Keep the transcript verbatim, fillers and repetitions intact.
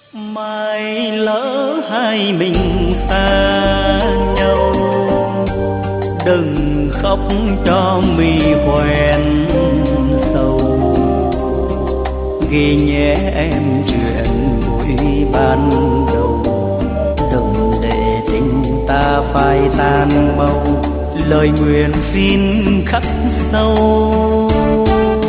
Mai lỡ hai mình xa nhau, đừng khóc cho mi hoen sầu. Ghi nhé em chuyện buổi ban đầu, đừng để tình ta phai tan mau. Lời nguyện xin khắc sâu.